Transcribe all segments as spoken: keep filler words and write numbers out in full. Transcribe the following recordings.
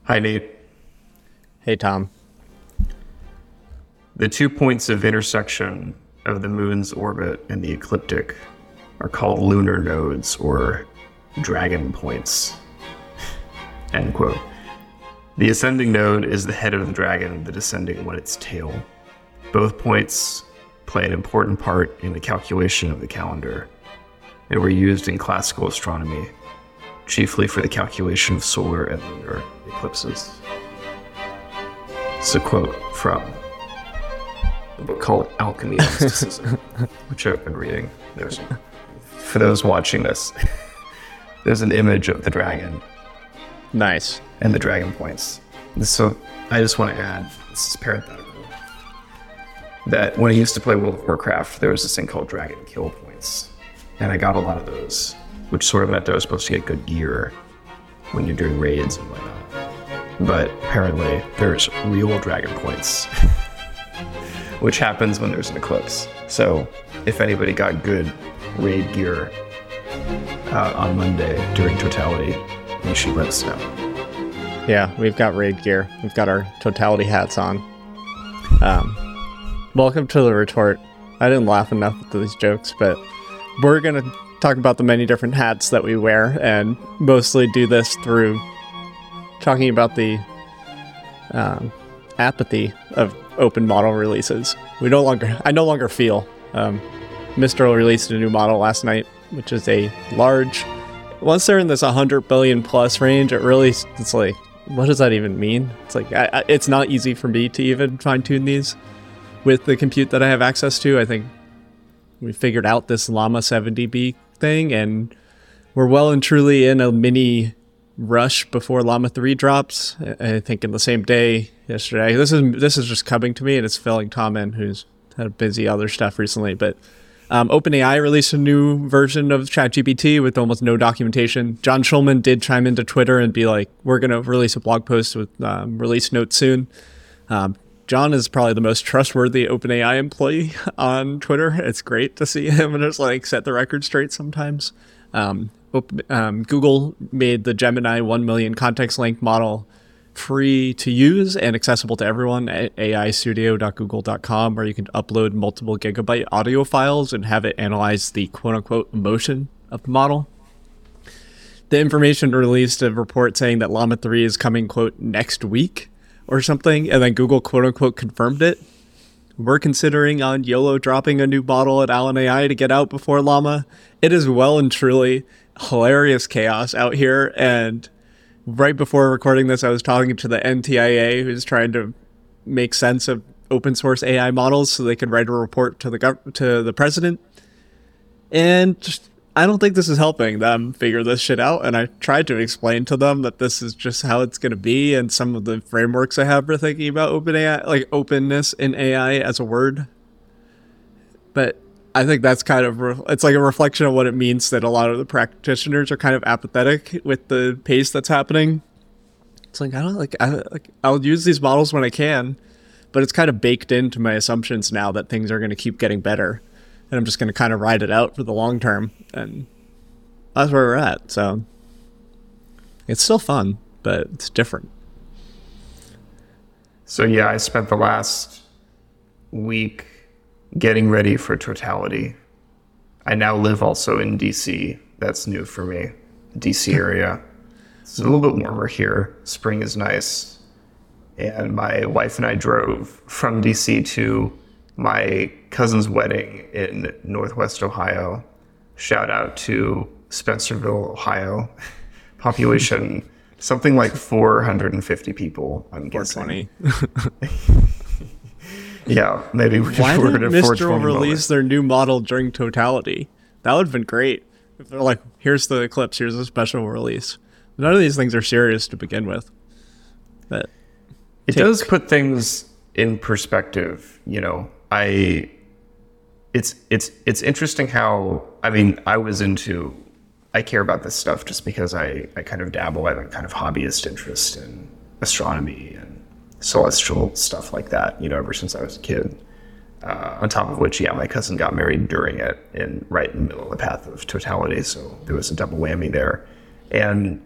Hi, Nate. Hey, Tom. The two points of intersection of the moon's orbit and the ecliptic are called lunar nodes, or dragon points. End quote. The ascending node is the head of the dragon, the descending one its tail. Both points play an important part in the calculation of the calendar, and were used in classical astronomy, chiefly for the calculation of solar and lunar eclipses. It's a quote from a book called Alchemy and Mysticism, which I've been reading. There's, for those watching this, there's an image of the dragon. Nice. And the dragon points. So I just want to add, this is parenthetical, that when I used to play World of Warcraft, there was this thing called dragon kill points. And I got a lot of those, which sort of meant that I was supposed to get good gear when you're doing raids and whatnot. But apparently there's real dragon points, which happens when there's an eclipse. So if anybody got good raid gear uh, on Monday during Totality, you should let us know. Yeah, we've got raid gear. We've got our Totality hats on. Um, welcome to the retort. I didn't laugh enough at these jokes, but we're going to talk about the many different hats that we wear, and mostly do this through talking about the um, apathy of open model releases. We no longer, I no longer feel. Um, Mistral released a new model last night, which is a large. Once they're in this one hundred billion plus range, it really, it's like, what does that even mean? It's like, I, I, it's not easy for me to even fine tune these with the compute that I have access to. I think we figured out this Llama seventy B thing, and we're well and truly in a mini rush before Llama three drops. I think in the same day yesterday. This is this is just coming to me, and it's filling Tom in, who's had busy other stuff recently. But um, OpenAI released a new version of ChatGPT with almost no documentation. John Schulman did chime into Twitter and be like, "We're going to release a blog post with um, release notes soon." Um, John is probably the most trustworthy OpenAI employee on Twitter. It's great to see him and just like set the record straight sometimes. Um, um, Google made the Gemini one million context length model free to use and accessible to everyone at A I studio dot google dot com, where you can upload multiple gigabyte audio files and have it analyze the quote-unquote emotion of the model. The information released a report saying that Llama three is coming, quote, next week or something, and then Google quote-unquote confirmed it. We're considering on YOLO dropping a new model at Allen A I to get out before Llama. It is well and truly hilarious chaos out here, and right before recording this, I was talking to the N T I A, who's trying to make sense of open source A I models so they can write a report to the gov- to the president. And just, I don't think this is helping them figure this shit out. And I tried to explain to them that this is just how it's going to be, and some of the frameworks I have for thinking about open A I, like openness in A I as a word. But I think that's kind of, re- it's like a reflection of what it means that a lot of the practitioners are kind of apathetic with the pace that's happening. It's like, I don't like, I, like, I'll use these models when I can, but it's kind of baked into my assumptions now that things are going to keep getting better. And I'm just going to kind of ride it out for the long term. And that's where we're at. So it's still fun, but it's different. So yeah, I spent the last week getting ready for Totality. I now live also in D C. That's new for me. D C area. It's a little bit warmer here. Spring is nice. And my wife and I drove from D C to my cousin's wedding in Northwest Ohio. Shout out to Spencerville, Ohio. Population something like four hundred fifty people, I'm guessing. four twenty. Yeah, maybe we Why were didn't at a Mistral release moment. their new model during Totality? That would have been great. If they're like, here's the Eclipse, here's a special release. None of these things are serious to begin with. But it take. does put things in perspective, you know. I it's it's it's interesting how, I mean, I was into I care about this stuff just because I, I kind of dabble. I have a kind of hobbyist interest in astronomy and celestial stuff like that, you know, ever since I was a kid. Uh, on top of which, yeah, my cousin got married during it, and right in the middle of the path of Totality, so there was a double whammy there. And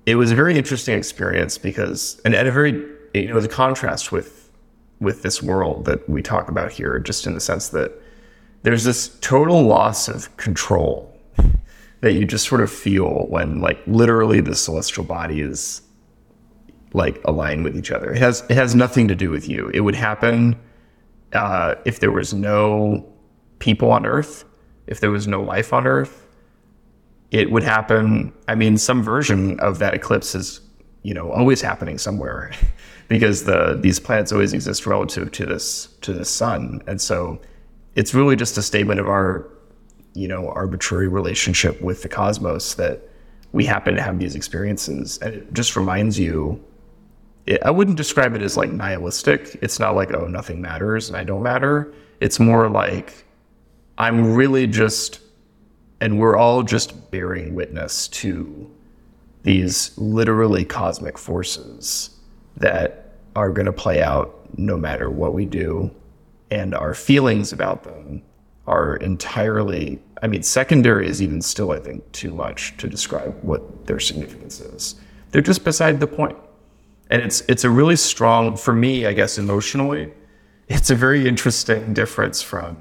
it was a very interesting experience because, and at a very, you know, the contrast with, with this world that we talk about here, just in the sense that there's this total loss of control that you just sort of feel when, like, literally the celestial body is like aligned with each other. It has, it has nothing to do with you. It would happen uh, if there was no people on Earth, if there was no life on Earth. It would happen. I mean, some version of that eclipse is, you know, always happening somewhere because the these planets always exist relative to this to the sun. And so it's really just a statement of our, you know, arbitrary relationship with the cosmos that we happen to have these experiences. And it just reminds you, it, I wouldn't describe it as like nihilistic. It's not like, oh, nothing matters and I don't matter. It's more like I'm really just, and we're all just bearing witness to these literally cosmic forces that are going to play out no matter what we do. And our feelings about them are entirely, I mean, secondary is even still, I think, too much to describe what their significance is. They're just beside the point. And it's it's a really strong, for me, I guess, emotionally, it's a very interesting difference from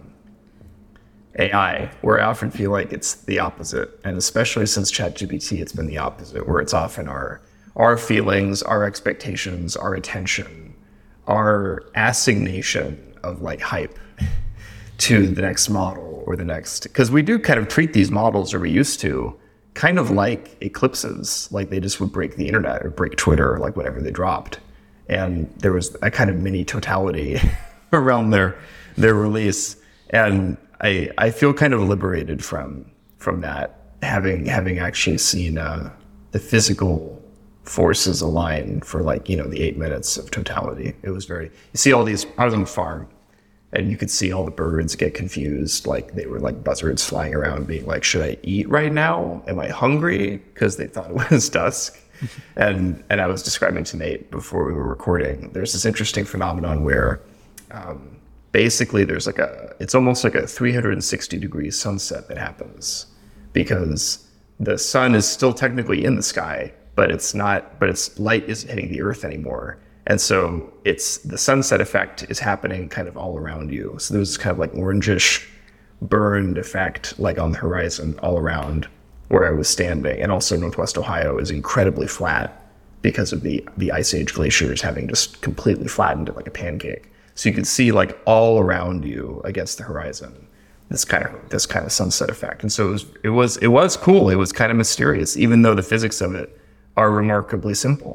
A I, where I often feel like it's the opposite. And especially since ChatGPT, it's been the opposite, where it's often our our feelings, our expectations, our attention, our assignation of like hype to the next model or the next, because we do kind of treat these models, or we used to, kind of like eclipses, like they just would break the internet or break Twitter, like whatever they dropped. And there was a kind of mini totality around their their release. And I, I feel kind of liberated from from that, having having actually seen uh, the physical forces align for, like, you know, the eight minutes of totality. It was very, you see all these, I was on the farm and you could see all the birds get confused. Like they were like buzzards flying around being like, should I eat right now? Am I hungry? Because they thought it was dusk. and and I was describing to Nate before we were recording, there's this interesting phenomenon where um, basically there's like a, it's almost like a three hundred sixty degree sunset that happens because the sun is still technically in the sky, but it's not, but its light isn't hitting the earth anymore. And so it's, the sunset effect is happening kind of all around you. So there's kind of like orangish burned effect, like on the horizon all around where I was standing. And also Northwest Ohio is incredibly flat because of the, the Ice Age glaciers having just completely flattened it like a pancake. So you could see like all around you against the horizon, this kind of, this kind of sunset effect. And so it was, it was, it was cool. It was kind of mysterious, even though the physics of it are remarkably simple.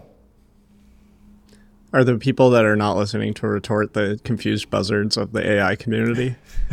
Are the people that are not listening to Retort the confused buzzards of the A I community?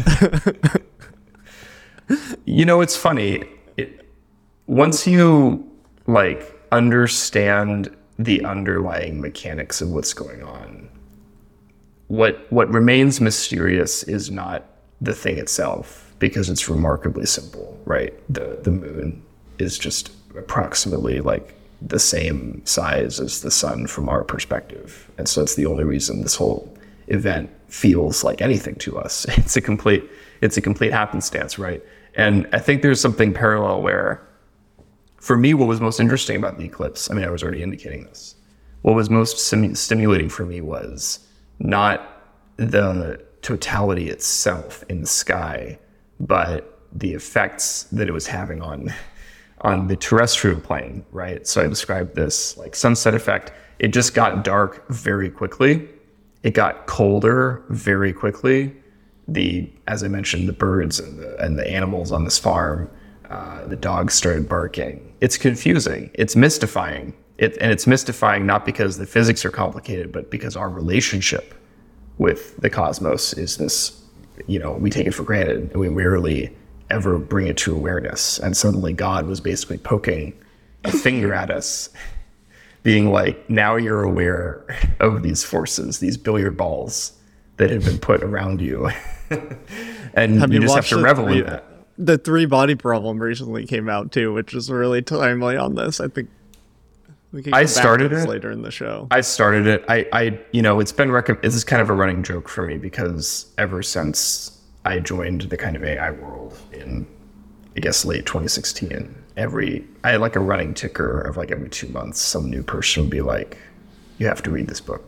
You know, it's funny. It, once you like understand the underlying mechanics of what's going on, what what remains mysterious is not the thing itself, because it's remarkably simple, right? The the moon is just approximately like the same size as the sun from our perspective. And so it's the only reason this whole event feels like anything to us. It's a complete, it's a complete happenstance, right? And I think there's something parallel where, for me, what was most interesting about the eclipse, I mean, I was already indicating this, what was most sim- stimulating for me was not the totality itself in the sky, but the effects that it was having on on the terrestrial plane, right? So I described this like sunset effect. It just got dark very quickly. It got colder very quickly. The, as I mentioned, the birds and the, and the animals on this farm, uh, the dogs started barking. It's confusing. It's mystifying. It, and it's mystifying not because the physics are complicated, but because our relationship with the cosmos is this, you know, we take it for granted and we rarely ever bring it to awareness. And suddenly God was basically poking a finger at us, being like, now you're aware of these forces, these billiard balls that have been put around you. And have you, you just have to revel three, in that. The Three Body Problem recently came out too, which is really timely on this. I think we can I started it later in the show. I started it. I, I you know, it's been, rec- this is kind of a running joke for me because ever since I joined the kind of A I world in, I guess, late twenty sixteen, every, I had like a running ticker of like every two months, some new person would be like, you have to read this book.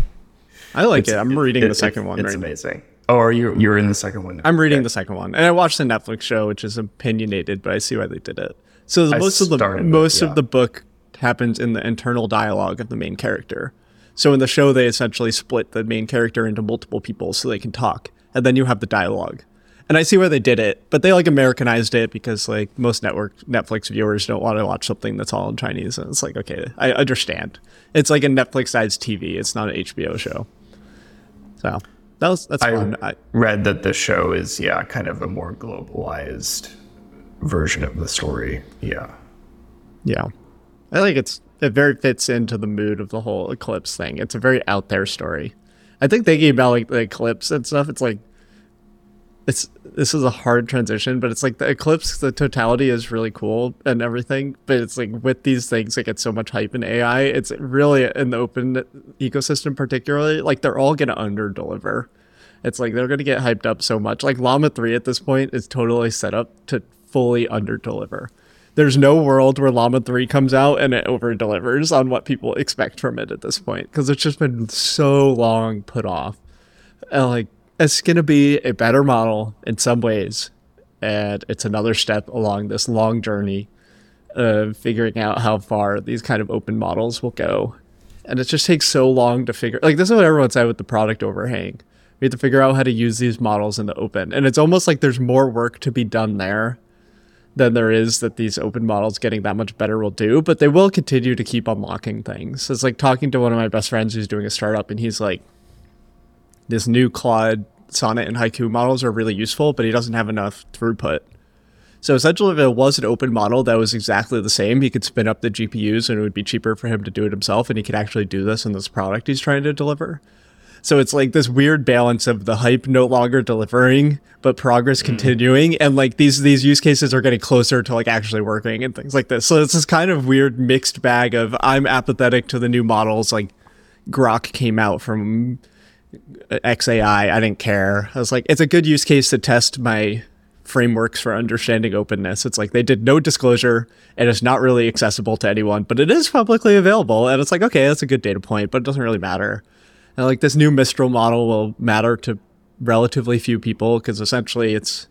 I like It's- it. I'm it- reading it- the second it- one It's right now. amazing. Oh, are you, you're in the second one now? I'm reading Okay. the second one, and I watched the Netflix show, which is opinionated, but I see why they did it. So the, I most of the started it, most yeah. of the book happens in the internal dialogue of the main character. So in the show, they essentially split the main character into multiple people so they can talk, and then you have the dialogue. And I see why they did it, but they like Americanized it because like most network Netflix viewers don't want to watch something that's all in Chinese, and it's like, okay, I understand. It's like a Netflix-sized T V. It's not an H B O show. So that was that's I fun. I, read that the show is, yeah, kind of a more globalized version of the story. Yeah. Yeah. I think it's it very fits into the mood of the whole Eclipse thing. It's a very out there story. I think thinking about like the Eclipse and stuff, it's like it's this is a hard transition, but it's like the Eclipse, the totality is really cool and everything. But it's like with these things that get so much hype in A I, it's really in the open ecosystem particularly, like they're all gonna under deliver. It's like they're gonna get hyped up so much. Like Llama three at this point is totally set up to fully under deliver. There's no world where Llama three comes out and it over delivers on what people expect from it at this point, because it's just been so long put off. And like it's going to be a better model in some ways, and it's another step along this long journey of figuring out how far these kind of open models will go. And it just takes so long to figure, like this is what everyone said with the product overhang. We have to figure out how to use these models in the open, and it's almost like there's more work to be done there than there is that these open models getting that much better will do, but they will continue to keep unlocking things. It's like talking to one of my best friends who's doing a startup, and he's like, this new Claude, Sonnet, and Haiku models are really useful, but he doesn't have enough throughput. So essentially, if it was an open model that was exactly the same, he could spin up the G P Us and it would be cheaper for him to do it himself, and he could actually do this in this product he's trying to deliver. So it's like this weird balance of the hype no longer delivering, but progress continuing. And like these these use cases are getting closer to like actually working and things like this. So it's this kind of weird mixed bag of I'm apathetic to the new models. Like Grok came out from X A I. I didn't care. I was like, it's a good use case to test my frameworks for understanding openness. It's like they did no disclosure and it's not really accessible to anyone, but it is publicly available. And it's like, okay, that's a good data point, but it doesn't really matter. And like this new Mistral model will matter to relatively few people because essentially it's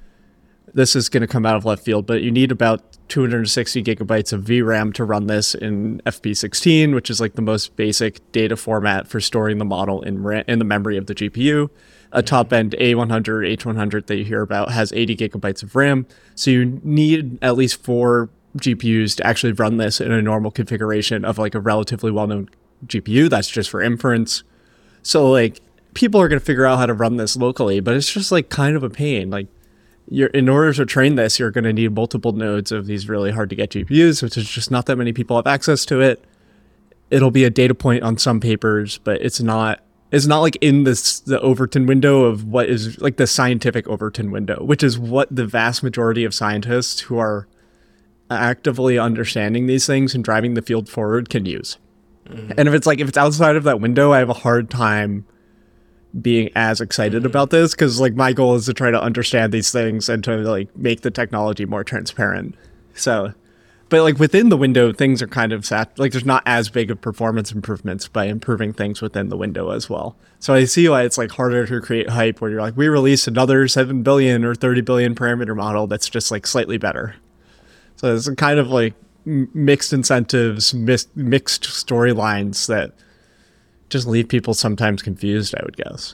this is going to come out of left field, but you need about two hundred sixty gigabytes of V RAM to run this in F P sixteen, which is like the most basic data format for storing the model in RAM, in the memory of the G P U. A top end A one hundred, H one hundred that you hear about has eighty gigabytes of RAM. So you need at least four G P Us to actually run this in a normal configuration of like a relatively well-known G P U. That's just for inference. So like people are going to figure out how to run this locally, but it's just like kind of a pain. Like you're in order to train this, you're going to need multiple nodes of these really hard to get G P Us, which is just not that many people have access to it. It'll be a data point on some papers, but it's not it's not like in this the Overton window of what is like the scientific Overton window, which is what the vast majority of scientists who are actively understanding these things and driving the field forward can use. Mm-hmm. And if it's like if it's outside of that window, I have a hard time being as excited mm-hmm. about this because like my goal is to try to understand these things and to like make the technology more transparent. So, but like within the window, things are kind of sat like there's not as big of performance improvements by improving things within the window as well. So I see why it's like harder to create hype where you're like, we release another seven billion or thirty billion parameter model that's just like slightly better. So it's kind of like mixed incentives, mis- mixed storylines that just leave people sometimes confused, I would guess.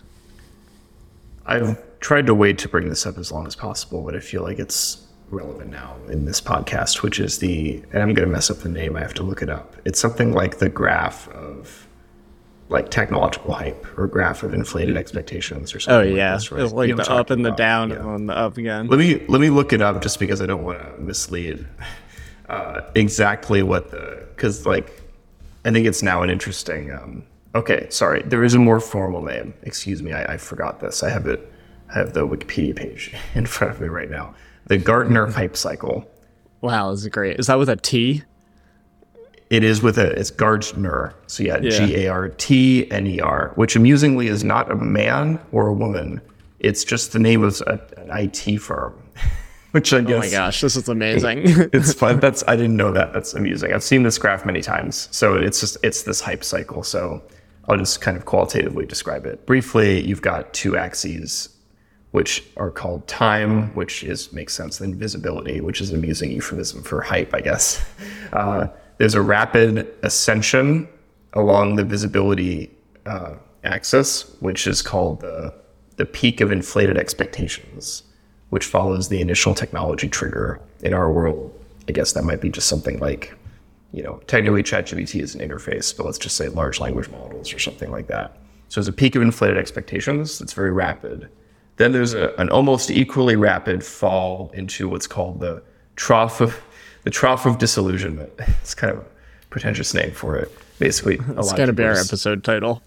I've tried to wait to bring this up as long as possible, but I feel like it's relevant now in this podcast, which is the, and I'm going to mess up the name, I have to look it up. It's something like the graph of like technological hype or graph of inflated expectations or something. Oh yeah, like this, right? It's like you know the up and the about. down Yeah. and then the up again. Let me let me look it up just because I don't want to mislead uh, exactly what the, because like I think it's now an interesting. Um, okay, sorry, there is a more formal name. Excuse me, I, I forgot this. I have it. I have the Wikipedia page in front of me right now. The Gartner Hype Cycle. Wow, this is great. Is that with a T? It is with a, it's Gartner. So yeah, Yeah. G A R T N E R, which amusingly is not a man or a woman. It's just the name of a, an I T firm. which I guess. Oh my gosh, this is amazing. It's fun. That's I didn't know that. That's amusing. I've seen this graph many times. So it's just it's this hype cycle. So I'll just kind of qualitatively describe it. Briefly, you've got two axes, which are called time, which is makes sense, then visibility, which is an amusing euphemism for hype, I guess. Uh, there's a rapid ascension along the visibility uh, axis, which is called the the peak of inflated expectations, which follows the initial technology trigger. In our world, I guess that might be just something like, you know, technically ChatGPT is an interface, but let's just say large language models or something like that. So there's a peak of inflated expectations that's very rapid. Then there's a, an almost equally rapid fall into what's called the trough of the trough of disillusionment. It's kind of a pretentious name for it. Basically, a It's lot going to of be our people just- episode title.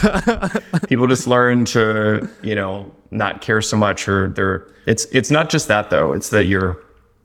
people just learn to, you know, not care so much, or they're it's it's not just that though. It's that you're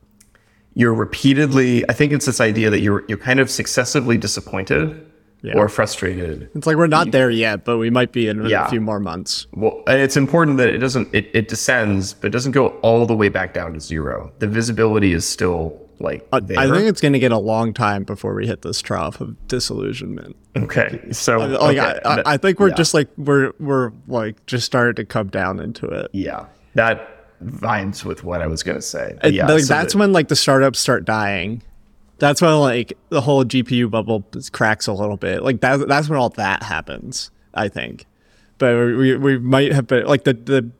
you're repeatedly, I think it's this idea that you're you're kind of successively disappointed Yeah. or frustrated. It's like we're not there yet, but we might be in Yeah. a few more months. Well, and it's important that it doesn't it, it descends, but it doesn't go all the way back down to zero. The visibility is still like I- there. I think it's going to get a long time before we hit this trough of disillusionment. okay. So Like, okay, I, I, that- I think we're yeah. just like we're we're like just starting to come down into it. yeah. That vibes with what I was gonna say. But And, yeah, like, so that's the- when like the startups start dying. That's when like the whole G P U bubble cracks a little bit. Like that that's when all that happens, I think. But we we might have been like the the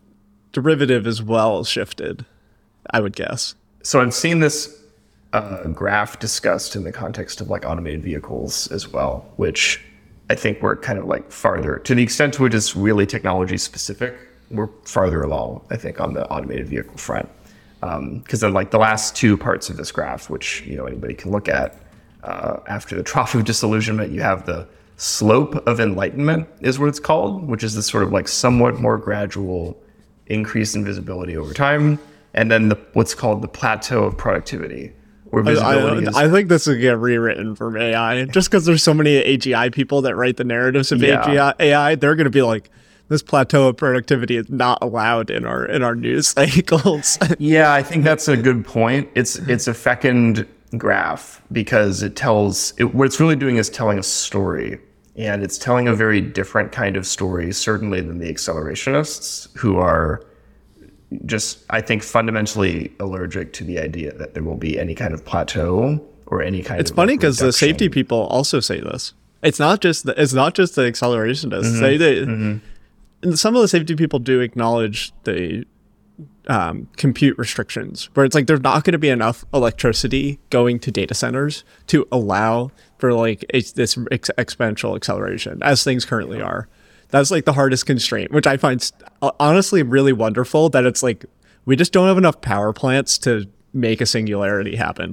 derivative is well shifted, I would guess. So I've seen this uh, graph discussed in the context of like automated vehicles as well, which I think we're kind of like farther to the extent to which it's really technology specific. We're farther along, I think, on the automated vehicle front. Because then like the last two parts of this graph, which, you know, anybody can look at, uh, after the trough of disillusionment, you have the slope of enlightenment is what it's called, which is this sort of like somewhat more gradual increase in visibility over time. And then the, what's called the plateau of productivity, where visibility I, is... I think this will get rewritten from A I just because there's so many A G I people that write the narratives of Yeah. A G I, A I. They're going to be like, this plateau of productivity is not allowed in our in our news cycles. Yeah, I think that's a good point. It's it's a fecund graph because it tells it, what it's really doing is telling a story, and it's telling a very different kind of story, certainly than the accelerationists, who are just, I think, fundamentally allergic to the idea that there will be any kind of plateau or any kind It's of funny like, because the reduction. safety people also say this. It's not just the, it's not just the accelerationists. Mm-hmm. Say that and some of the safety people do acknowledge the um, compute restrictions, where it's like there's not going to be enough electricity going to data centers to allow for like a, this ex- exponential acceleration as things currently are. That's like the hardest constraint, which I find st- honestly really wonderful that it's like we just don't have enough power plants to make a singularity happen.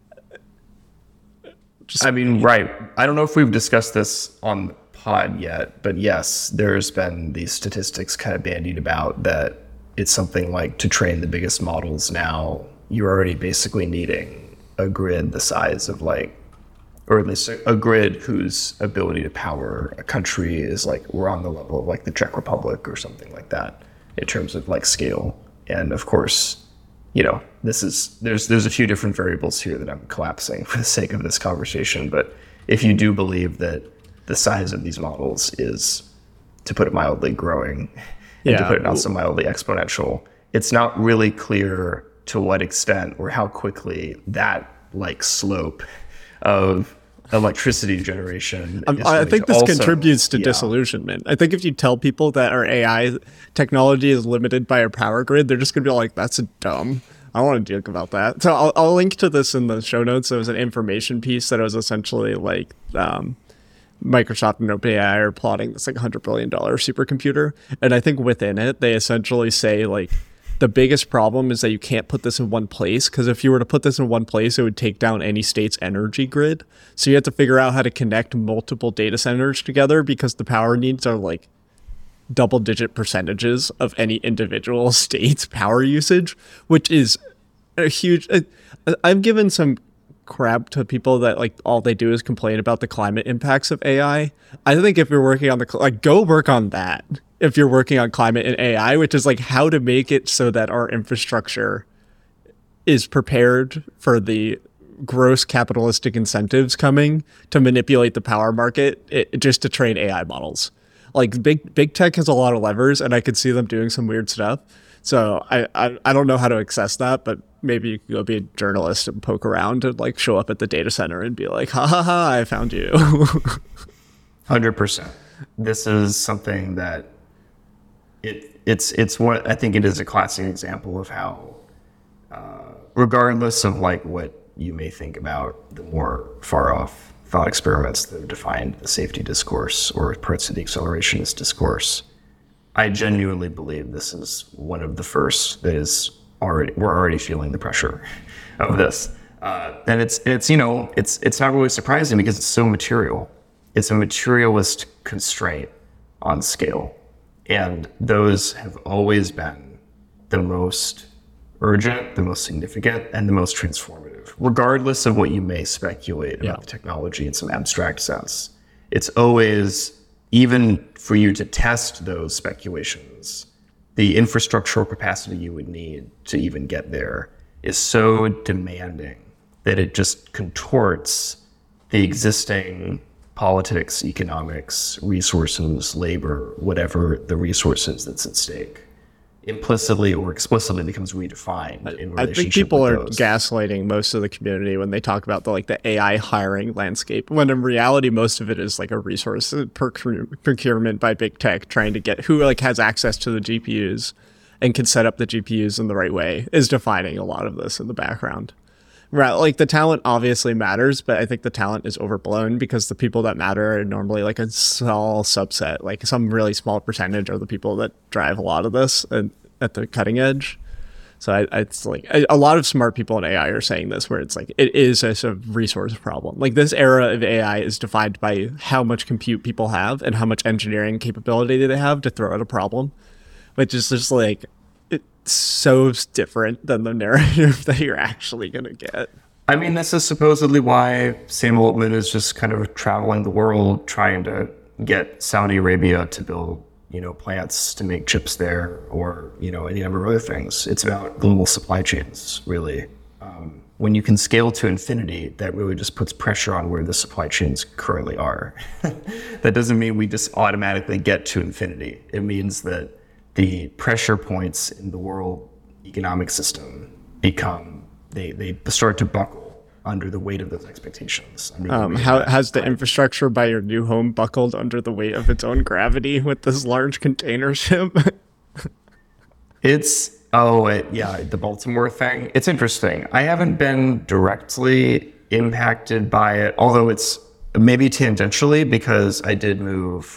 I mean, right. I don't know if we've discussed this on the pod yet, but yes, there's been these statistics kind of bandied about that it's something like to train the biggest models now, you're already basically needing a grid the size of like, or at least a, a grid whose ability to power a country is like, we're on the level of like the Czech Republic or something like that in terms of like scale. And of course, you know, this is, there's there's a few different variables here that I'm collapsing for the sake of this conversation. But if you do believe that the size of these models is, to put it mildly, growing, and to Yeah. put it also mildly exponential, it's not really clear to what extent or how quickly that like slope of electricity generation. Um, is I going think to this also- contributes to yeah. disillusionment. I think if you tell people that our A I technology is limited by our power grid, they're just going to be like, that's dumb. I don't want to joke about that. So I'll, I'll link to this in the show notes. There was an information piece that was essentially like um, Microsoft and OpenAI are plotting this like one hundred billion dollars supercomputer. And I think within it, they essentially say like, the biggest problem is that you can't put this in one place, because if you were to put this in one place, it would take down any state's energy grid. So you have to figure out how to connect multiple data centers together because the power needs are like double digit percentages of any individual state's power usage, which is a huge... I- I've given some crap to people that like all they do is complain about the climate impacts of A I. I think if you're working on the... cl- like go work on that. If you're working on climate and A I, which is like how to make it so that our infrastructure is prepared for the gross capitalistic incentives coming to manipulate the power market it, just to train A I models. Like big big tech has a lot of levers, and I could see them doing some weird stuff. So I, I I don't know how to access that, but maybe you can go be a journalist and poke around and like show up at the data center and be like, ha ha ha, I found you. one hundred percent. This is something that it it's it's what I think it is a classic example of how, uh, regardless of like what you may think about the more far off thought experiments that have defined the safety discourse or parts of the accelerationist discourse, I genuinely believe this is one of the first that is already, we're already feeling the pressure of this. Uh, and it's, it's, you know, it's, it's not really surprising because it's so material. It's a materialist constraint on scale. And those have always been the most urgent, the most significant, and the most transformative, regardless of what you may speculate about yeah. the technology in some abstract sense. It's always, even for you to test those speculations, the infrastructural capacity you would need to even get there is so demanding that it just contorts the existing politics, economics, resources, labor, whatever the resources that's at stake, implicitly or explicitly becomes redefined in relationship I think people with are those. gaslighting most of the community when they talk about the like the A I hiring landscape, when in reality most of it is like a resource procurement by big tech trying to get who like has access to the G P Us and can set up the G P Us in the right way is defining a lot of this in the background. Right, like the talent obviously matters, but I think the talent is overblown because the people that matter are normally like a small subset, like some really small percentage are the people that drive a lot of this and at the cutting edge. So I, I, it's like a, a lot of smart people in A I are saying this, where it's like it is a, a resource problem. Like this era of A I is defined by how much compute people have and how much engineering capability they have to throw at a problem, which is just like so different than the narrative that you're actually going to get. I mean, this is supposedly why Sam Altman is just kind of traveling the world trying to get Saudi Arabia to build, you know, plants to make chips there or, you know, any number of other things. It's about global supply chains, really. Um, when you can scale to infinity, that really just puts pressure on where the supply chains currently are. That doesn't mean we just automatically get to infinity. It means that the pressure points in the world economic system become, they, they start to buckle under the weight of those expectations. Um, how has the infrastructure by your new home buckled under the weight of its own gravity with this large container ship? It's, oh, it, yeah, the Baltimore thing. It's interesting. I haven't been directly impacted by it, although it's maybe tangentially because I did move,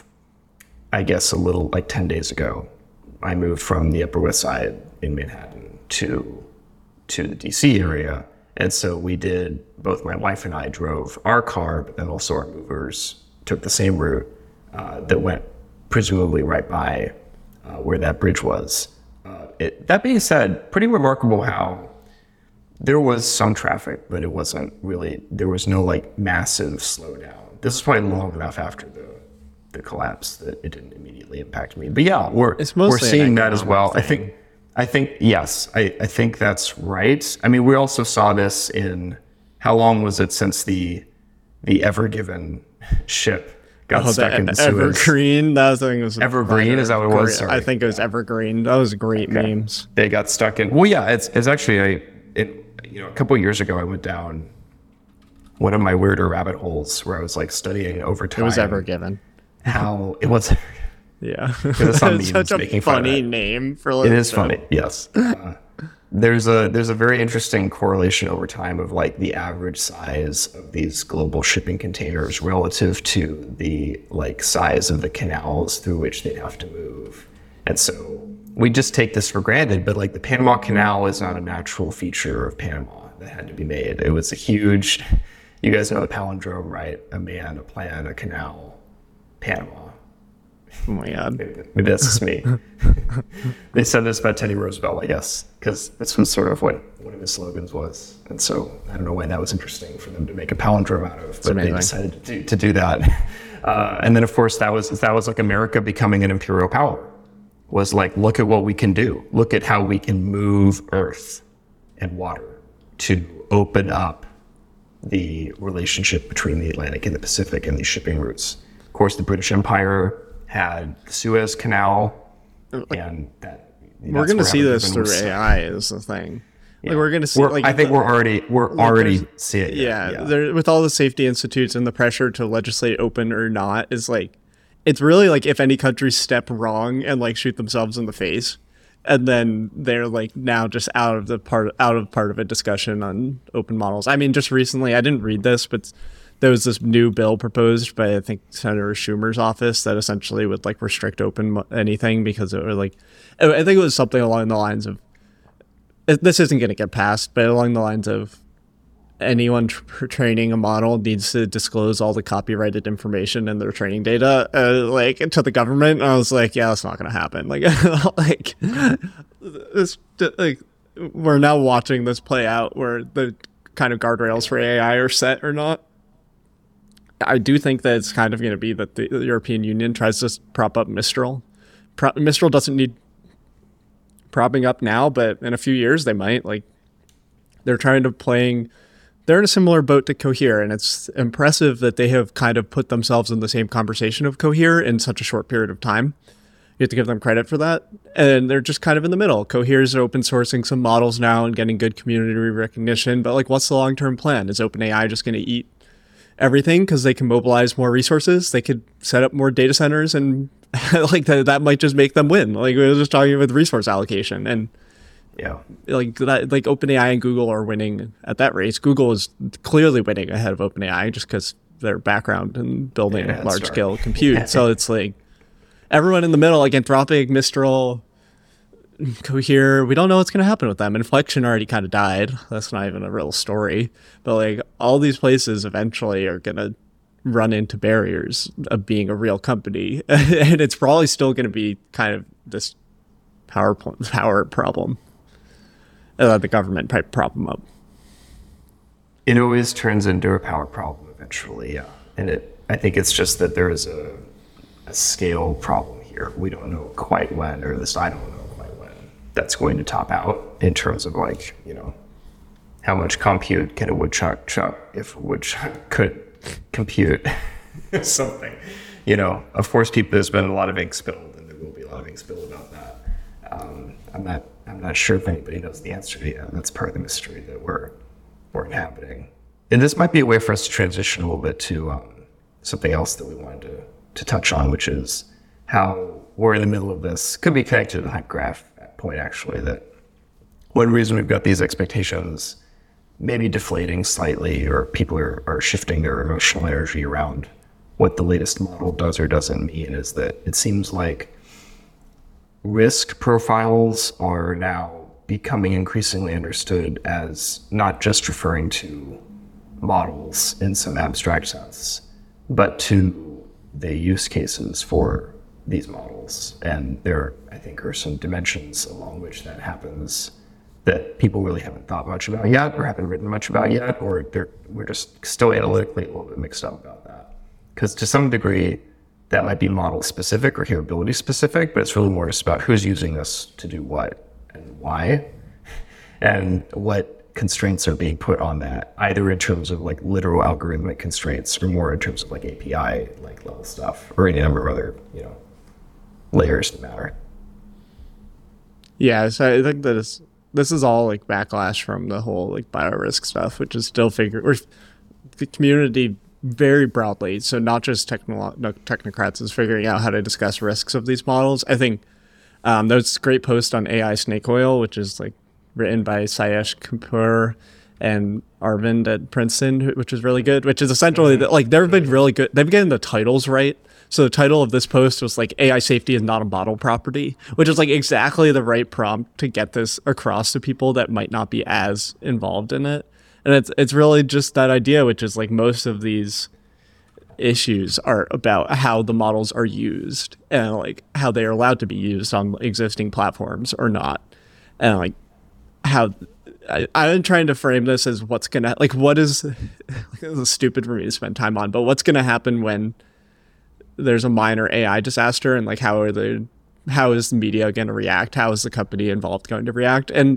I guess, a little like ten days ago. I moved from the Upper West Side in Manhattan to to the D C area. And so we did, both my wife and I drove our car, but then also our movers took the same route uh, that went presumably right by uh, where that bridge was. Uh, it, that being said, pretty remarkable how there was some traffic, but it wasn't really, there was no like massive slowdown. This is probably long enough after the the collapse that it didn't immediately impact me. But yeah, we're we're seeing that as well. Thing. I think I think yes, I, I think that's right. I mean, we also saw this in, how long was it since the the Ever Given ship got oh, stuck the, in the Suez? Evergreen, that thing was Evergreen, is that what it was? Sorry. I think it was Evergreen. That was great okay. memes. They got stuck in. Well, yeah, it's it's actually a it, you know a couple of years ago I went down one of my weirder rabbit holes where I was like studying over time. It was Ever Given. How it was, yeah. It's such a funny name for. Like, it is funny, yes. Uh, there's a there's a very interesting correlation over time of like the average size of these global shipping containers relative to the like size of the canals through which they'd have to move, and so we just take this for granted. But like the Panama Canal is not a natural feature of Panama that had to be made. It was a huge. You guys know the palindrome, right? A man, a plan, a canal. Panama. Oh my God. Maybe, maybe that's just me. They said this about Teddy Roosevelt, I guess, because this was sort of what one of his slogans was. And so I don't know why that was interesting for them to make a palindrome out of, but they decided to do, to do that. Uh, and then, of course, that was that was like America becoming an imperial power. Was like, look at what we can do. Look at how we can move earth and water to open up the relationship between the Atlantic and the Pacific and these shipping routes. Of course, the British Empire had the Suez Canal, and that we're going to see this through A I is the thing. Yeah. Like we're going to see. We're, like I think the, we're already we're like already seeing it. Yeah, yeah. There, with all the safety institutes and the pressure to legislate open or not is like, it's really like if any countries step wrong and like shoot themselves in the face, and then they're like now just out of the part out of part of a discussion on open models. I mean, just recently I didn't read this, but there was this new bill proposed by I think Senator Schumer's office that essentially would like restrict open anything because it was like, I think it was something along the lines of, this isn't going to get passed, but along the lines of anyone tr- training a model needs to disclose all the copyrighted information in their training data, uh, like to the government. And I was like, yeah, that's not going to happen. Like, like this, like we're now watching this play out where the kind of guardrails for A I are set or not. I do think that it's kind of going to be that the, the European Union tries to prop up Mistral. Pro- Mistral doesn't need propping up now, but in a few years they might. Like they're trying to playing they're in a similar boat to Cohere, and it's impressive that they have kind of put themselves in the same conversation of Cohere in such a short period of time. You have to give them credit for that. And they're just kind of in the middle. Cohere's open sourcing some models now and getting good community recognition, but like what's the long-term plan? Is OpenAI just going to eat everything because they can mobilize more resources? They could set up more data centers, and like that, that might just make them win. Like we were just talking about resource allocation, and yeah, like that, like OpenAI and Google are winning at that race. Google is clearly winning ahead of OpenAI just because their background in building yeah, large scale compute. So it's like everyone in the middle, like Anthropic, Mistral, Cohere, we don't know what's going to happen with them. Inflection already kind of died. That's not even a real story. But like all these places eventually are going to run into barriers of being a real company. And it's probably still going to be kind of this power power problem. Uh, the government might prop them up. It always turns into a power problem eventually, yeah. And it, I think it's just that there is a, a scale problem here. We don't know quite when, or at least I don't know quite when, that's going to top out in terms of like, you know, how much compute can a woodchuck chuck if a woodchuck could compute something. You know, of course, people, there's been a lot of ink spilled, and there will be a lot of ink spilled about that. Um, I'm not I'm not sure if anybody knows the answer to that. That's part of the mystery that we're we're inhabiting. And this might be a way for us to transition a little bit to um, something else that we wanted to, to touch on, which is how we're in the middle of this. Could be connected to the hype graph point, actually, that one reason we've got these expectations maybe deflating slightly, or people are, are shifting their emotional energy around what the latest model does or doesn't mean, is that it seems like risk profiles are now becoming increasingly understood as not just referring to models in some abstract sense, but to the use cases for these models. And there, I think, are some dimensions along which that happens that people really haven't thought much about yet, or haven't written much about yet, or they're, we're just still analytically a little bit mixed up about that. Because to some degree, that might be model specific or capability specific, but it's really more just about who's using this to do what and why, and what constraints are being put on that, either in terms of like literal algorithmic constraints or more in terms of like A P I like level stuff, or any number of other, you know, layers that matter. Yeah, so I think that is, this is all like backlash from the whole like biorisk stuff, which is still figuring, or the community very broadly, so not just technolo- no, technocrats, is figuring out how to discuss risks of these models. I think um, there's a great post on A I Snake Oil, which is like written by Sayesh Kapoor and Arvind at Princeton, which is really good, which is essentially that, like, they've been really good. They've gotten the titles right. So the title of this post was like A I safety is not a model property, which is like exactly the right prompt to get this across to people that might not be as involved in it. And it's it's really just that idea, which is like most of these issues are about how the models are used and like how they are allowed to be used on existing platforms or not. And like how I, I'm trying to frame this as what's going to, like, what is, like, it's stupid for me to spend time on, but what's going to happen when there's a minor A I disaster, and like how are the, how is the media going to react? How is the company involved going to react? And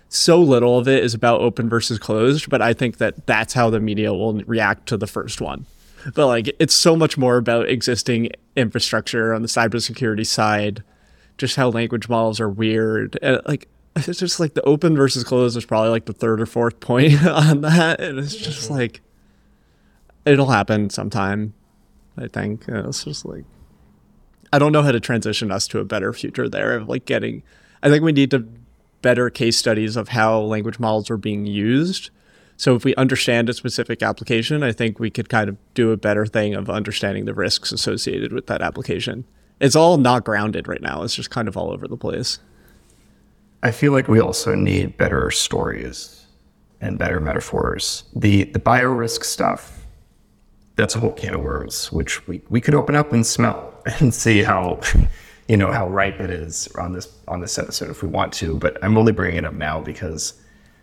so little of it is about open versus closed, but I think that that's how the media will react to the first one. But like, it's so much more about existing infrastructure on the cybersecurity side, just how language models are weird. And like, it's just like the open versus closed is probably like the third or fourth point on that. And it's just like, it'll happen sometime, I think. And it's just like, I don't know how to transition us to a better future there of like getting, I think we need to better case studies of how language models are being used. So if we understand a specific application, I think we could kind of do a better thing of understanding the risks associated with that application. It's all not grounded right now. It's just kind of all over the place. I feel like we also need better stories and better metaphors. The the biorisk stuff, that's a whole can of worms, which we, we could open up and smell and see how, you know, how ripe it is on this on this episode if we want to. But I'm only bringing it up now because,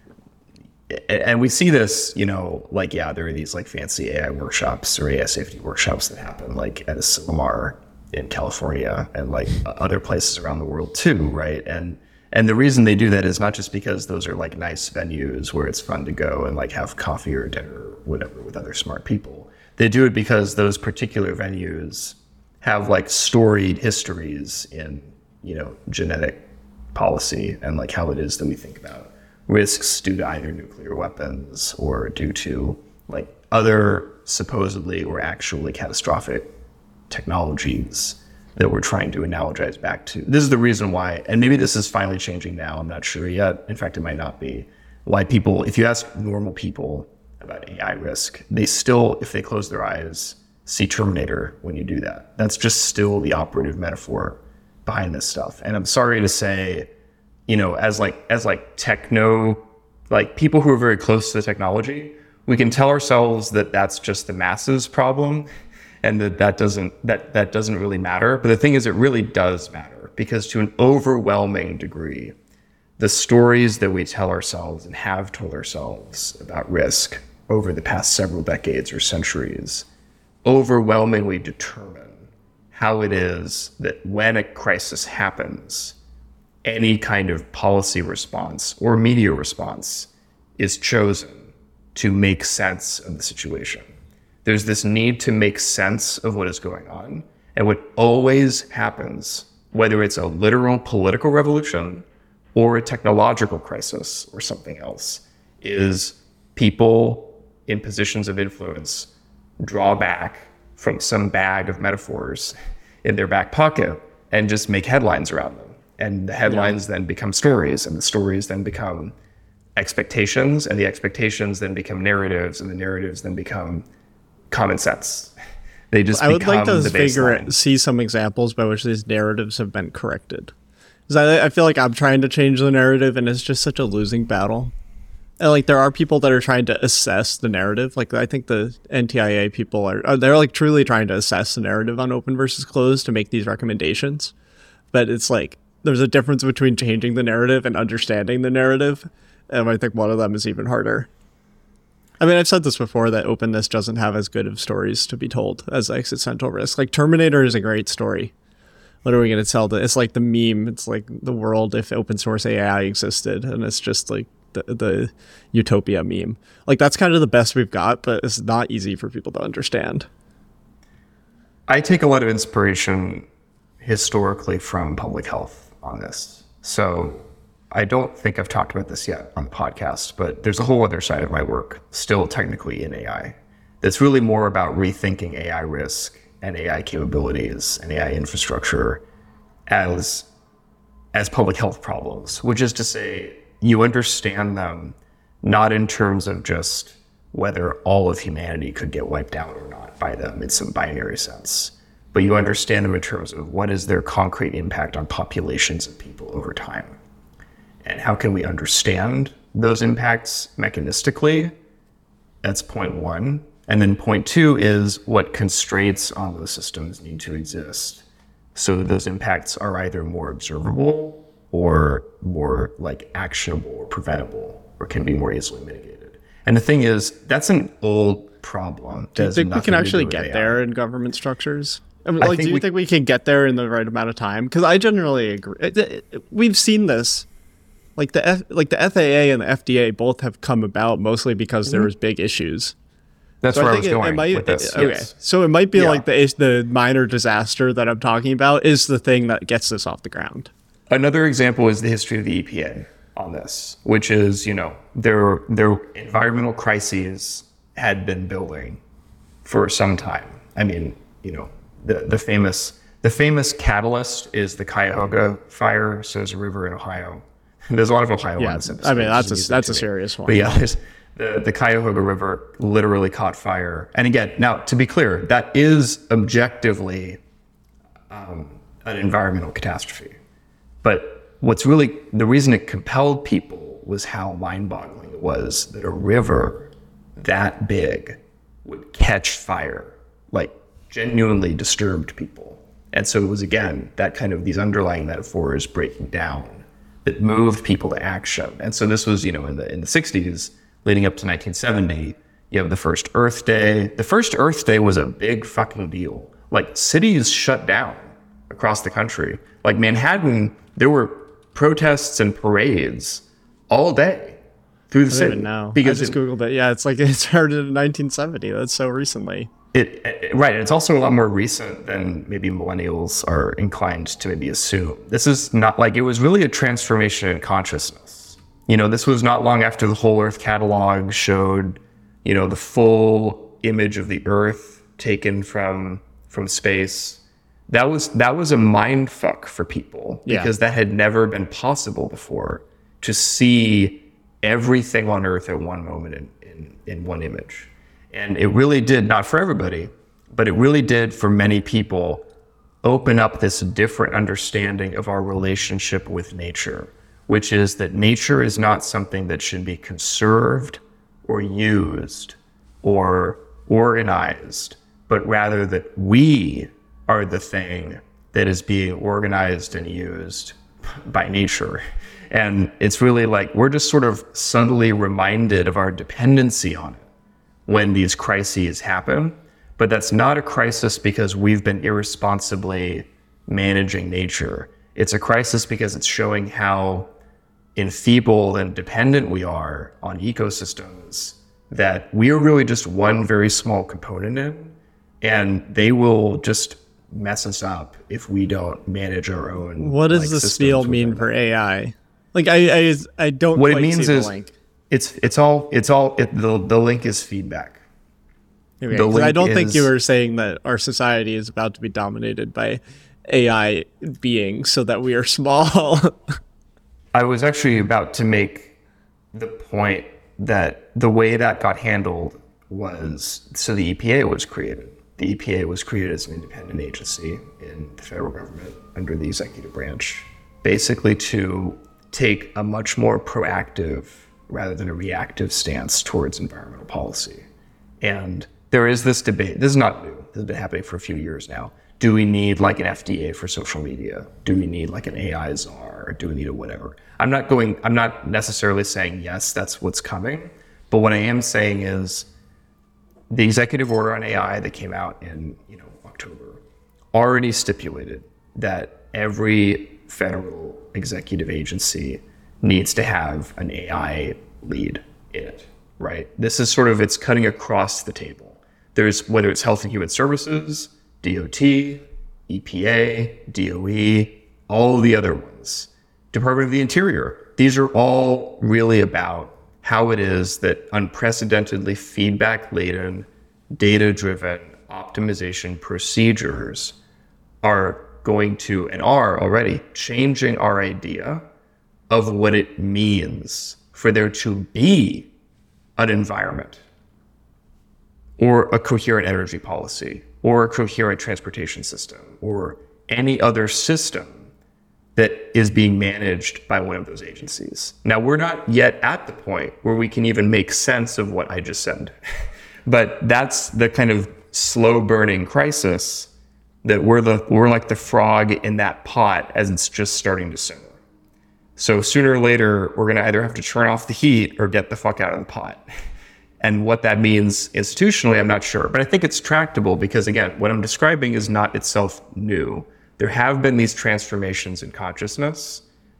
and we see this, you know, like, yeah, there are these like fancy A I workshops or A I safety workshops that happen like at Asilomar in California and like other places around the world too, right? And and the reason they do that is not just because those are like nice venues where it's fun to go and like have coffee or dinner or whatever with other smart people. They do it because those particular venues have like storied histories in, you know, genetic policy and like how it is that we think about risks due to either nuclear weapons or due to like other supposedly or actually catastrophic technologies that we're trying to analogize back to. This is the reason why, and maybe this is finally changing now, I'm not sure yet. In fact, it might not be. Why people, if you ask normal people about A I risk, they still, if they close their eyes, see Terminator when you do that. That's just still the operative metaphor behind this stuff. And I'm sorry to say, you know, as like, as like techno, like people who are very close to the technology, we can tell ourselves that that's just the masses problem and that that doesn't, that, that doesn't really matter. But the thing is, it really does matter because to an overwhelming degree, the stories that we tell ourselves and have told ourselves about risk over the past several decades or centuries overwhelmingly determine how it is that when a crisis happens, any kind of policy response or media response is chosen to make sense of the situation. There's this need to make sense of what is going on. And what always happens, whether it's a literal political revolution or a technological crisis or something else, is people in positions of influence draw back from some bag of metaphors in their back pocket and just make headlines around them. And the headlines yeah. then become stories, and the stories then become expectations, and the expectations then become narratives, and the narratives then become common sense. They just I would like to the figure it, see some examples by which these narratives have been corrected. Because I, I feel like I'm trying to change the narrative, and it's just such a losing battle. And like there are people that are trying to assess the narrative. Like I think the N T I A people are they're like truly trying to assess the narrative on open versus closed to make these recommendations. But it's like there's a difference between changing the narrative and understanding the narrative. And I think one of them is even harder. I mean, I've said this before that openness doesn't have as good of stories to be told as existential risk. Like Terminator is a great story. What are we going to tell? The, it's like the meme. It's like the world if open source A I existed. And it's just like the, the utopia meme. Like that's kind of the best we've got, but it's not easy for people to understand. I take a lot of inspiration historically from public health on this. So I don't think I've talked about this yet on the podcast, but there's a whole other side of my work, still technically in A I, that's really more about rethinking A I risk and A I capabilities and A I infrastructure as, as public health problems, which is to say you understand them not in terms of just whether all of humanity could get wiped out or not by them in some binary sense, but you understand them in terms of what is their concrete impact on populations of people over time. And how can we understand those impacts mechanistically? That's point one. And then point two is what constraints on those systems need to exist so that those impacts are either more observable or more like actionable or preventable or can be more easily mitigated. And the thing is, that's an old problem. Do you think we can actually get there in government structures? I mean, like, do you think we can get there in the right amount of time? Because I generally agree. We've seen this like the F, like the F A A and the F D A both have come about mostly because there Mhm. was big issues. That's So where I, I was think it, going it might, with this. Okay, Yes. so it might be Yeah. like the the minor disaster that I'm talking about is the thing that gets this off the ground. Another example is the history of the E P A on this, which is, you know, their their environmental crises had been building for some time. I mean, you know, the the famous the famous catalyst is the Cuyahoga fire. So there's a river in Ohio. There's a lot of Ohio Yeah, on this episode. I mean that's which is a that's a amusing to me. serious one. But yeah, there's the the Cuyahoga River literally caught fire. And again, now to be clear, that is objectively um, an environmental catastrophe. But what's really, the reason it compelled people was how mind-boggling it was that a river that big would catch fire, like genuinely disturbed people. And so it was, again, that kind of these underlying metaphors breaking down that moved people to action. And so this was, you know, in the in the sixties, leading up to nineteen seventy, you have the first Earth Day. The first Earth Day was a big fucking deal. Like, cities shut down across the country. Like Manhattan, there were protests and parades all day through the I don't city. even know. Because I just it, googled it. Yeah, it's like it started in nineteen seventy. That's so recently. it, it right. It's also a lot more recent than maybe millennials are inclined to maybe assume. This is not like, it was really a transformation in consciousness. You know, this was not long after the Whole Earth catalog showed, you know, the full image of the Earth taken from from space. That was that was a mind fuck for people Yeah. because that had never been possible before, to see everything on Earth at one moment in, in, in one image. And it really did, not for everybody, but it really did for many people, open up this different understanding of our relationship with nature, which is that nature is not something that should be conserved or used or organized, but rather that we are the thing that is being organized and used by nature. And it's really like, we're just sort of subtly reminded of our dependency on it when these crises happen. But that's not a crisis because we've been irresponsibly managing nature. It's a crisis because it's showing how enfeebled and dependent we are on ecosystems, that we are really just one very small component in, and they will just mess us up if we don't manage our own. What does like, the systems spiel mean within for it. A I? Like I I, I don't. What it quite means see the is link. it's it's all it's all it, the the link is feedback. Okay, the 'cause I link don't think is- you were saying that our society is about to be dominated by A I beings, so that we are small. I was actually about to make the point that the way that got handled was, so the E P A was created. The E P A was created as an independent agency in the federal government under the executive branch, basically to take a much more proactive rather than a reactive stance towards environmental policy. And there is this debate. This is not new. This has been happening for a few years now. Do we need like an F D A for social media? Do we need like an A I czar? Or do we need a whatever? I'm not going, I'm not necessarily saying yes, that's what's coming. But what I am saying is the executive order on A I that came out in, you know, October already stipulated that every federal executive agency needs to have an A I lead in it, right? This is sort of, it's cutting across the table. There's, whether it's Health and Human Services, D O T, E P A, D O E, all the other ones, Department of the Interior. These are all really about how it is that unprecedentedly feedback-laden, data-driven optimization procedures are going to, and are already, changing our idea of what it means for there to be an environment, or a coherent energy policy, or a coherent transportation system, or any other system that is being managed by one of those agencies. Now, we're not yet at the point where we can even make sense of what I just said, but that's the kind of slow burning crisis that we're the we're like the frog in that pot as it's just starting to simmer. So sooner or later, we're gonna either have to turn off the heat or get the fuck out of the pot. And what that means institutionally, I'm not sure, but I think it's tractable because, again, what I'm describing is not itself new. There have been these transformations in consciousness,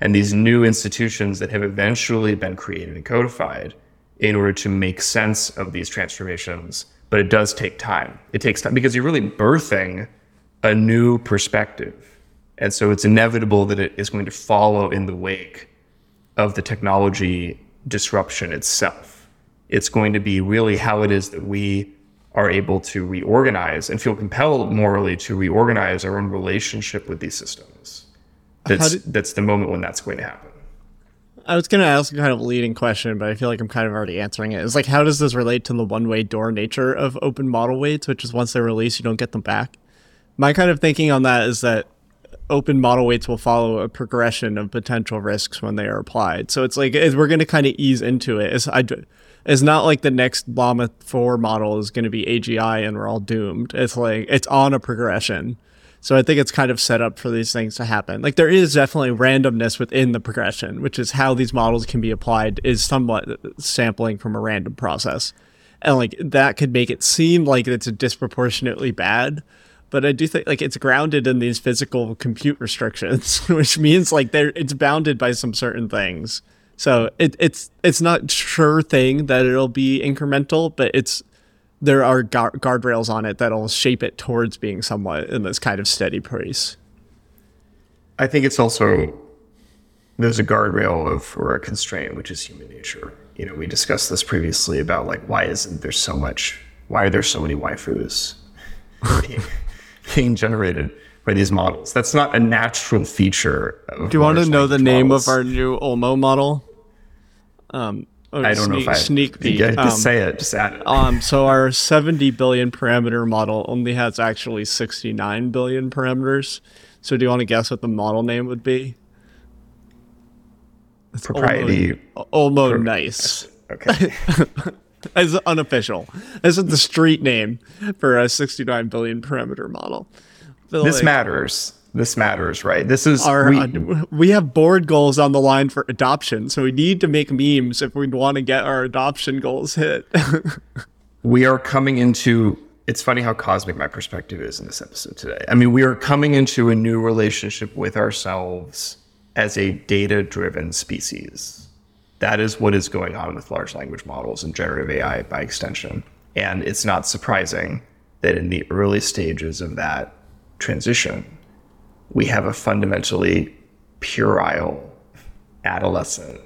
and these new institutions that have eventually been created and codified in order to make sense of these transformations. But it does take time. It takes time because you're really birthing a new perspective. And so it's inevitable that it is going to follow in the wake of the technology disruption itself. It's going to be really how it is that we are able to reorganize and feel compelled morally to reorganize our own relationship with these systems. That's, did, that's the moment when that's going to happen. I was going to ask a kind of leading question, but I feel like I'm kind of already answering it. It's like, how does this relate to the one-way door nature of open model weights, which is once they're released, you don't get them back? My kind of thinking on that is that open model weights will follow a progression of potential risks when they are applied. So it's like, we're going to kind of ease into it. It's, I, it's not like the next Llama four model is going to be A G I and we're all doomed. It's like, it's on a progression. So I think it's kind of set up for these things to happen. Like there is definitely randomness within the progression, which is how these models can be applied is somewhat sampling from a random process. And like that could make it seem like it's a disproportionately bad. But I do think like it's grounded in these physical compute restrictions, which means like there it's bounded by some certain things. So it, it's it's not sure thing that it'll be incremental, but it's there are gu- guardrails on it that'll shape it towards being somewhat in this kind of steady pace. I think it's also, there's a guardrail of, or a constraint, which is human nature. You know, we discussed this previously about like, why isn't there so much, why are there so many waifus being, being generated by these models? That's not a natural feature of Do you want to know the name models. of our new Olmo model? Um, I don't sneak, know if I sneak peek. Just um, say it. Just add it. Um, so our seventy billion parameter model only has actually sixty-nine billion parameters. So do you want to guess what the model name would be? It's Propriety. Olmo, Olmo Pro- Nice. Okay. As unofficial. This is the street name for a sixty-nine billion parameter model. But this like, matters. This matters, right? This is our, we, uh, we have board goals on the line for adoption, so we need to make memes if we want to get our adoption goals hit. We are coming into, it's funny how cosmic my perspective is in this episode today. I mean, we are coming into a new relationship with ourselves as a data-driven species. That is what is going on with large language models and generative A I by extension. And it's not surprising that in the early stages of that transition, we have a fundamentally puerile, adolescent,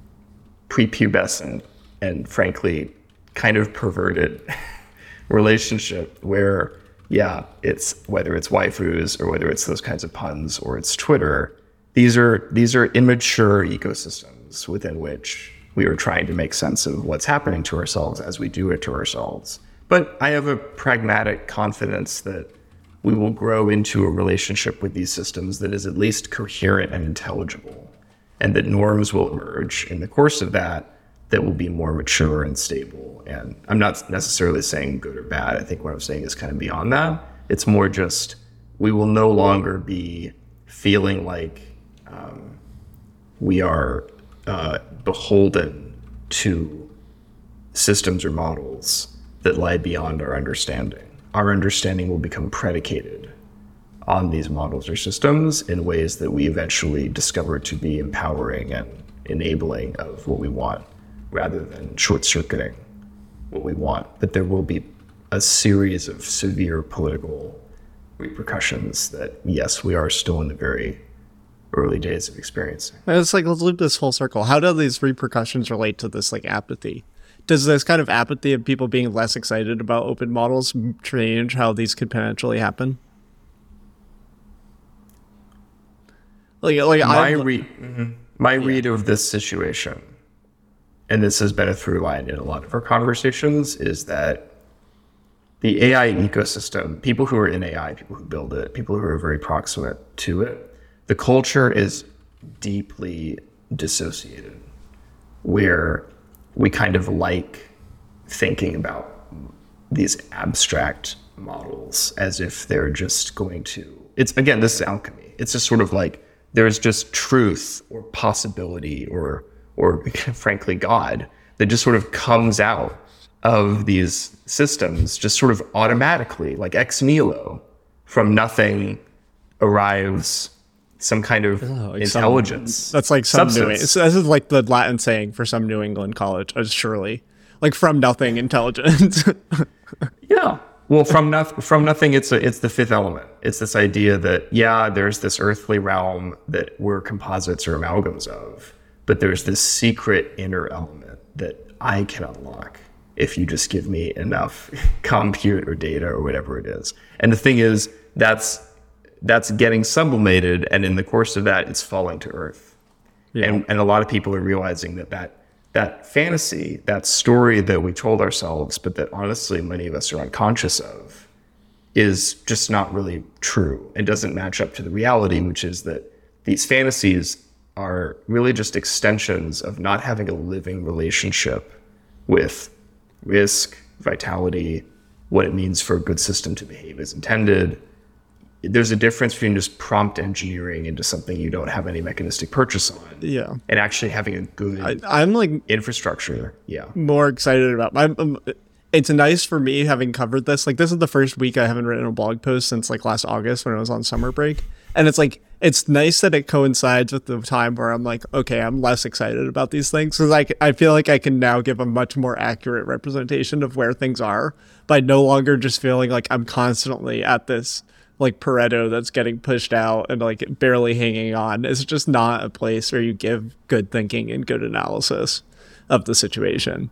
prepubescent, and frankly, kind of perverted relationship where, yeah, it's whether it's waifus or whether it's those kinds of puns or it's Twitter, these are these are immature ecosystems within which we are trying to make sense of what's happening to ourselves as we do it to ourselves. But I have a pragmatic confidence that we will grow into a relationship with these systems that is at least coherent and intelligible, and that norms will emerge in the course of that that will be more mature and stable. And I'm not necessarily saying good or bad. I think what I'm saying is kind of beyond that. It's more just we will no longer be feeling like um, we are uh, beholden to systems or models that lie beyond our understanding. Our understanding will become predicated on these models or systems in ways that we eventually discover to be empowering and enabling of what we want, rather than short-circuiting what we want. But there will be a series of severe political repercussions that, yes, we are still in the very early days of experiencing. It's like, let's loop this full circle. How do these repercussions relate to this like apathy? Does this kind of apathy of people being less excited about open models change how these could potentially happen? Like, like my read, mm-hmm. my yeah. read of this situation, and this has been a through line in a lot of our conversations, is that the A I ecosystem, people who are in A I, people who build it, people who are very proximate to it, the culture is deeply dissociated, where we kind of like thinking about these abstract models as if they're just going to, it's again, this is alchemy. It's just sort of like there's just truth or possibility or, or frankly, God that just sort of comes out of these systems just sort of automatically, like ex nihilo. From nothing arrives some kind of Oh, like some- intelligence. That's like some New substance. This is like the Latin saying for some New England college, uh, surely. Like from nothing intelligence. Yeah. Well, from nothing, from nothing, it's a, it's the fifth element. It's this idea that, yeah, there's this earthly realm that we're composites or amalgams of, but there's this secret inner element that I can unlock if you just give me enough compute or data or whatever it is. And the thing is, that's that's getting sublimated, and in the course of that, it's falling to earth. Yeah. And and a lot of people are realizing that that that fantasy, that story that we told ourselves, but that honestly many of us are unconscious of, is just not really true and doesn't match up to the reality, which is that these fantasies are really just extensions of not having a living relationship with risk, vitality, what it means for a good system to behave as intended. There's a difference between just prompt engineering into something you don't have any mechanistic purchase on, Yeah. and actually having a good I, I'm like infrastructure. Yeah. more excited about. I'm, um, it's nice for me having covered this. Like this is the first week I haven't written a blog post since like last August when I was on summer break, and it's like it's nice that it coincides with the time where I'm like, okay, I'm less excited about these things because like I feel like I can now give a much more accurate representation of where things are by no longer just feeling like I'm constantly at this like Pareto that's getting pushed out and like barely hanging on. It's just not a place where you give good thinking and good analysis of the situation.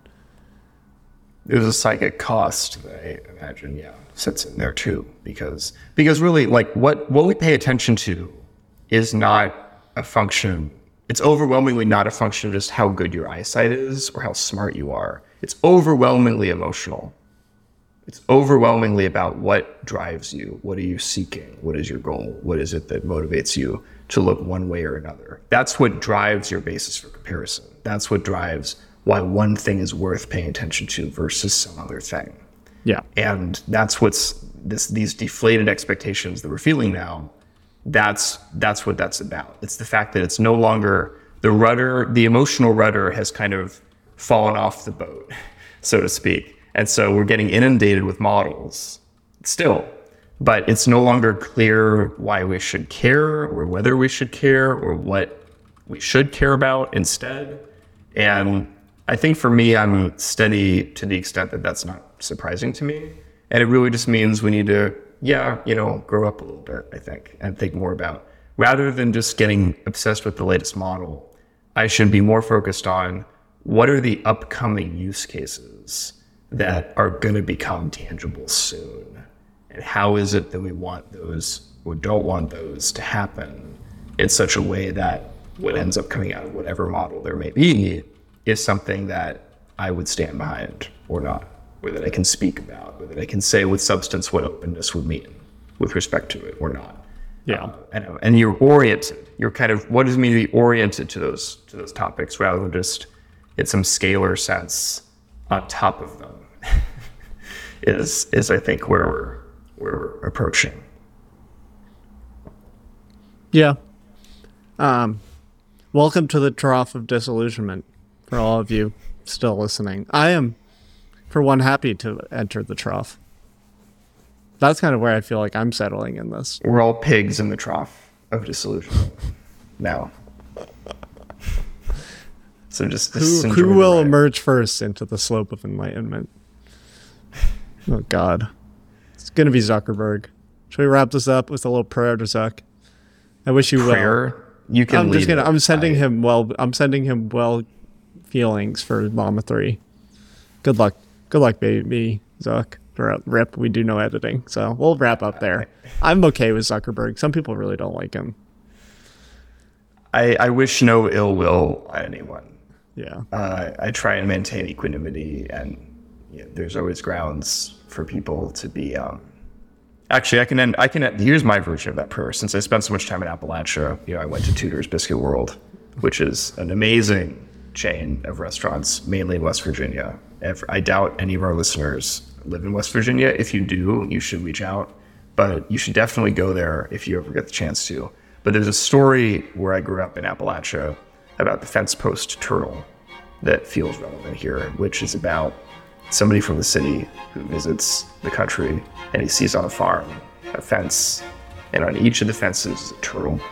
There's a psychic cost that I imagine, yeah, sits in there too, because because really, like what what we pay attention to is not a function. It's overwhelmingly not a function of just how good your eyesight is or how smart you are. It's overwhelmingly emotional. It's overwhelmingly about what drives you. What are you seeking? What is your goal? What is it that motivates you to look one way or another? That's what drives your basis for comparison. That's what drives why one thing is worth paying attention to versus some other thing. Yeah. And that's what's this these deflated expectations that we're feeling now. That's that's what that's about. It's the fact that it's no longer the rudder, the emotional rudder has kind of fallen off the boat, so to speak. And so we're getting inundated with models still, but it's no longer clear why we should care or whether we should care or what we should care about instead. And I think for me, I'm steady to the extent that that's not surprising to me. And it really just means we need to, yeah, you know, grow up a little bit, I think, and think more about, rather than just getting obsessed with the latest model, I should be more focused on what are the upcoming use cases that are going to become tangible soon, and how is it that we want those or don't want those to happen in such a way that what ends up coming out of whatever model there may be is something that I would stand behind or not, or that I can speak about, or that I can say with substance what openness would mean with respect to it or not. Yeah. Uh, and, and you're oriented. You're kind of, what does it mean to be oriented to those to those topics rather than just in some scalar sense on top of them is is I think where we're where we're approaching. Yeah. Um, welcome to the trough of disillusionment for all of you still listening. I am, for one, happy to enter the trough. That's kind of where I feel like I'm settling in this. We're all pigs in the trough of disillusionment now. So just, just Who, enjoy who the will ride. emerge first into the slope of enlightenment? Oh, God. It's going to be Zuckerberg. Should we wrap this up with a little prayer to Zuck? I wish you will. prayer? You can I'm lead just gonna. it. I'm sending I- him well. I'm sending him well feelings for Mama Three. Good luck. Good luck, baby Zuck. Rip. We do no editing, so we'll wrap up there. I'm okay with Zuckerberg. Some people really don't like him. I, I wish no ill will on anyone. Yeah. Uh, I try and maintain equanimity, and you know, there's always grounds for people to be. Um, actually, I can end. I can. End, here's my version of that prayer. Since I spent so much time in Appalachia, you know, I went to Tudor's Biscuit World, which is an amazing chain of restaurants, mainly in West Virginia. If, I doubt any of our listeners live in West Virginia. If you do, you should reach out, but you should definitely go there if you ever get the chance to. But there's a story where I grew up in Appalachia about the fence post turtle that feels relevant here, which is about somebody from the city who visits the country and he sees on a farm a fence, and on each of the fences is a turtle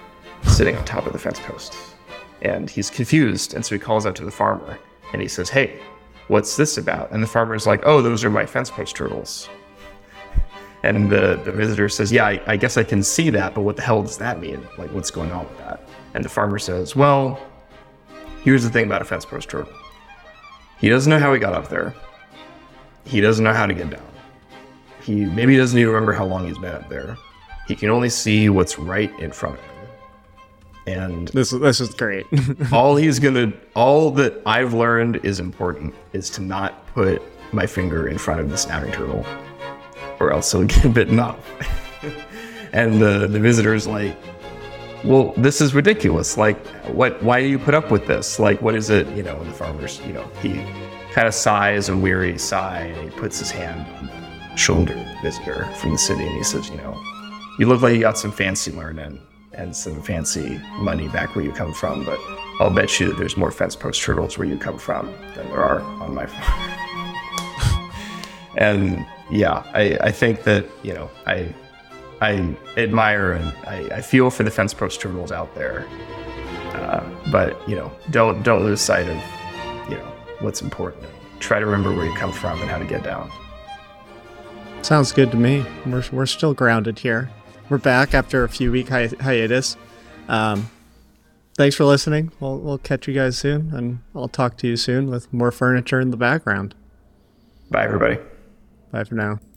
sitting on top of the fence post. And he's confused, and so he calls out to the farmer, and he says, "Hey, what's this about?" And the farmer's like, "Oh, those are my fence post turtles." And the, the visitor says, "Yeah, I, I guess I can see that, but what the hell does that mean? Like, what's going on with that?" And the farmer says, "Well, here's the thing about a fence post turtle. He doesn't know how he got up there. He doesn't know how to get down. He maybe doesn't even remember how long he's been up there. He can only see what's right in front of him. And This this is great. all he's gonna, all that I've learned is important is to not put my finger in front of the snapping turtle, or else he'll get bitten off." And the the visitor's like, "Well, this is ridiculous. Like, what? Why do you put up with this? Like, what is it?" You know, and the farmer's, you know, he kind of sighs a weary sigh, and he puts his hand on the shoulder of the visitor from the city, and he says, "You know, you look like you got some fancy learning and some fancy money back where you come from, but I'll bet you that there's more fence post turtles where you come from than there are on my farm." And yeah, I, I think that, you know, I I admire and I, I feel for the fence post turtles out there, uh, but you know, don't don't lose sight of, you know, what's important. Try to remember where you come from and how to get down. Sounds good to me. We're we're still grounded here. We're back after a few week hi- hiatus. Um, thanks for listening. We'll we'll catch you guys soon, and I'll talk to you soon with more furniture in the background. Bye, everybody. Bye for now.